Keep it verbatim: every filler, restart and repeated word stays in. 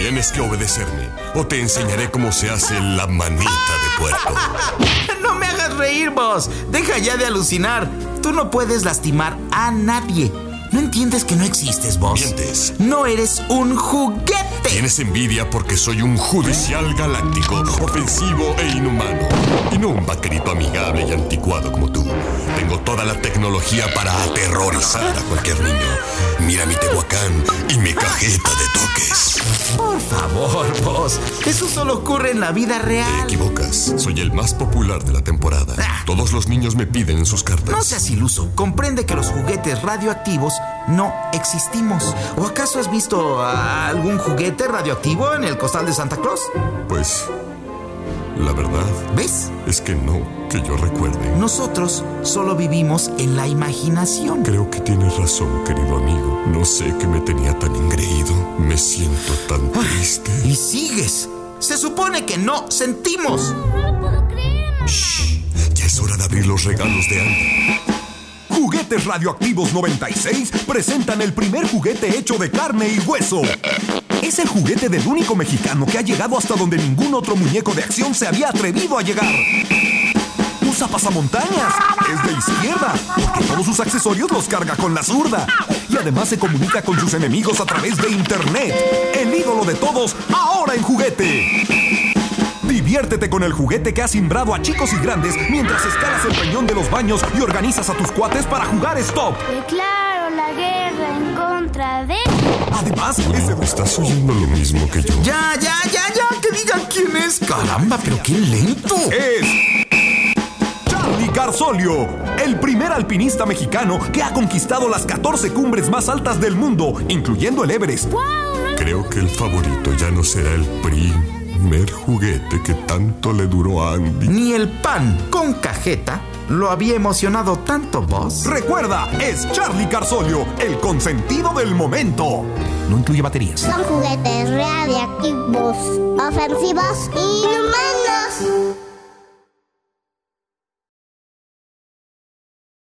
Tienes que obedecerme o te enseñaré cómo se hace la manita de puerco. No me hagas reír, vos. Deja ya de alucinar. Tú no puedes lastimar a nadie. ¿No entiendes que no existes, vos? Mientes. No eres un juguete. Tienes envidia porque soy un judicial galáctico, ofensivo e inhumano. Y no un vaquerito amigable y anticuado como tú. Tengo toda la tecnología para aterrorizar a cualquier niño. Mira mi Tehuacán y mi cajeta de toques. Por favor, vos. Eso solo ocurre en la vida real. Te equivocas. Soy el más popular de la temporada. Todos los niños me piden en sus cartas. No seas iluso. Comprende que los juguetes radioactivos no existimos. ¿O acaso has visto a algún juguete radioactivo en el costal de Santa Claus? Pues, la verdad... ¿Ves? Es que no, que yo recuerde. Nosotros solo vivimos en la imaginación. Creo que tienes razón, querido amigo. No sé qué me tenía tan engreído. Me siento tan triste. Y sigues. Se supone que no sentimos. No lo puedo creer, mamá. Shh, ya es hora de abrir los regalos de Andy. Juguetes Radioactivos noventa y seis presentan el primer juguete hecho de carne y hueso. Es el juguete del único mexicano que ha llegado hasta donde ningún otro muñeco de acción se había atrevido a llegar. Usa pasamontañas, es de izquierda, porque todos sus accesorios los carga con la zurda. Y además se comunica con sus enemigos a través de internet. El ídolo de todos, ahora en juguete. Diviértete con el juguete que ha simbrado a chicos y grandes mientras escalas el peñón de los baños y organizas a tus cuates para jugar Stop. Declaro la guerra en contra de... Además, No, ese... estás oyendo lo mismo que yo. Ya, ya, ya, ya. Que digan quién es. Caramba, pero qué lento. es... Charly Carsolio, el primer alpinista mexicano que ha conquistado las catorce cumbres más altas del mundo, incluyendo el Everest. ¡Wow! Creo que el favorito ya no será el primer juguete que tanto le duró a Andy. Ni el pan con cajeta lo había emocionado tanto, vos. Recuerda, es Charly Carsolio, el consentido del momento. No incluye baterías. Son juguetes radiactivos, ofensivos y inhumanos.